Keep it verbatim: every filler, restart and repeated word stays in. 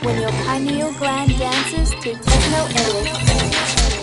when your pineal gland dances to techno edits.